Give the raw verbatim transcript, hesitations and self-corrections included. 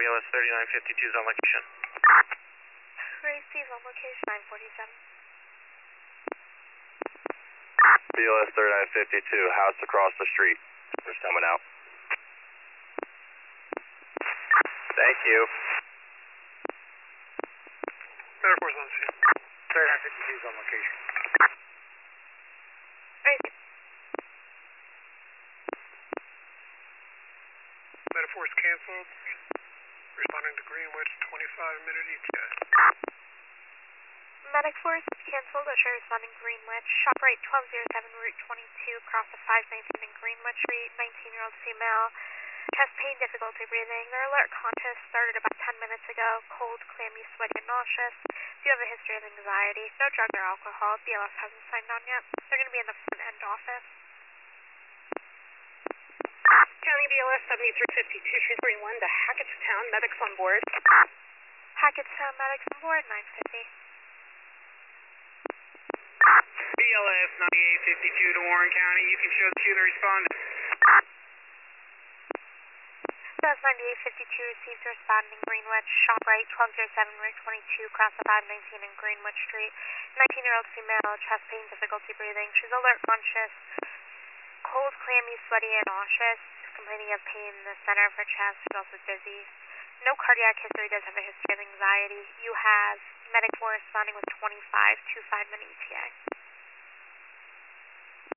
B L S thirty-nine fifty-two is on location. Receive on location nine forty-seven. B L S thirty-nine fifty-two, house across the street. Just coming out. Thank you. Air Force on scene. thirty-nine fifty-two is on location. Receive. Metaphor's canceled. Responding to Greenwich, twenty-five minute E T A. Medic force canceled. Assure responding Greenwich. Shop right twelve oh seven, Route twenty-two, cross the five nineteen in Greenwich Street. nineteen year old female. Chest pain, difficulty breathing. Their alert contest started about ten minutes ago. Cold, clammy, sweaty, and nauseous. Do you have a history of anxiety? No drug or alcohol. B L S hasn't signed on yet. They're going to be in the front end office. County B L S seventy-three fifty-two, transferring one to Hackettstown. Medics on board. Hackettstown medics on board, nine fifty. B L S ninety-eight fifty-two to Warren County. You can show the shooter responded. B L S ninety-eight fifty-two received responding Greenwich. Shop right twelve oh seven, Route twenty-two, cross the five nineteen in Greenwich Street. nineteen year old female, chest pain, difficulty breathing. She's alert, conscious. Cold, clammy, sweaty, and nauseous. Complaining of pain in the center of her chest. She's also dizzy. No cardiac history. Does have a history of anxiety. You have medic four responding with twenty-five, twenty-five minute E T A.